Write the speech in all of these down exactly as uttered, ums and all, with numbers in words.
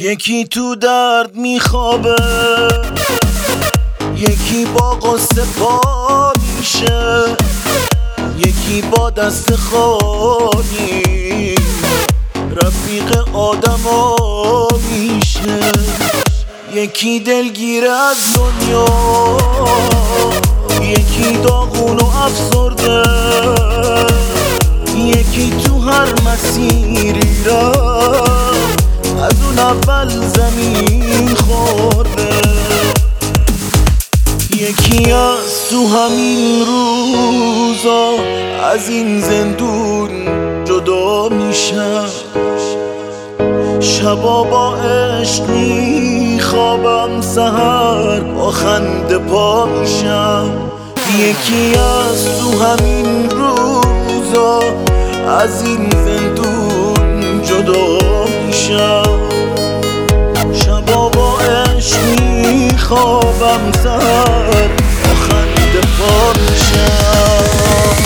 یکی تو درد میخوابه، یکی با قصه پا میشه، یکی با دست خالی رفیق آدما میشه. یکی دلگیر از دنیا، یکی داغون و افسرده، یکی تو هر مسیری رفت از اون اول زمین خورده. یکی از تو همین روزا از این زندون جدا میشم، شبا با عشق میخوابم، سحر با خنده پا میشم. یکی از تو همین روزا از این زندون جدا میشم، شبا با عشق میخوابم، سحر با خنده پا میشم.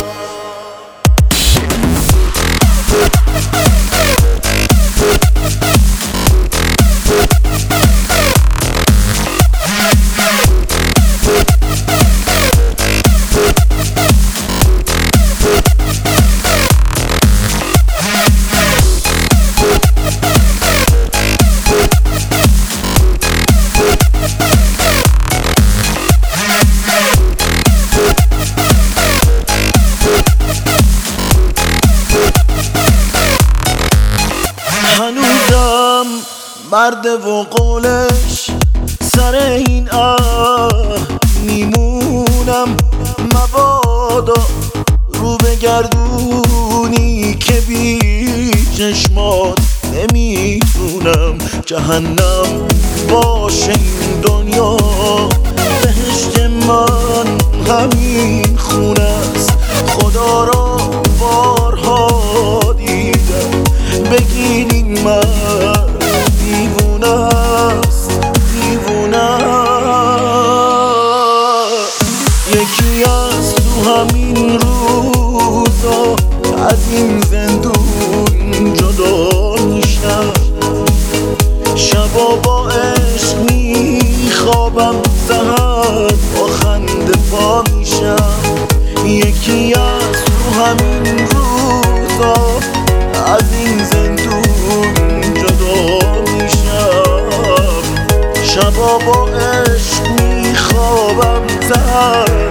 هنوزم مرد و قولش سر این عهد میمونم، مبادا رو بگردونی که بی چشمات نمیتونم. جهنم باشه این دنیا، بهشت من همین خونه است. خدا را بارها دیدم، بگین این مرد دیوونه است، دیوونه است. یکی از تو همین روزا از این زندون جدا میشم، شبا با عشق میخوابم، سحر با خنده پا میشم. یکی از تو همین روزا از این زندون جدا میشم، شبا با عشق میخوابم، سحر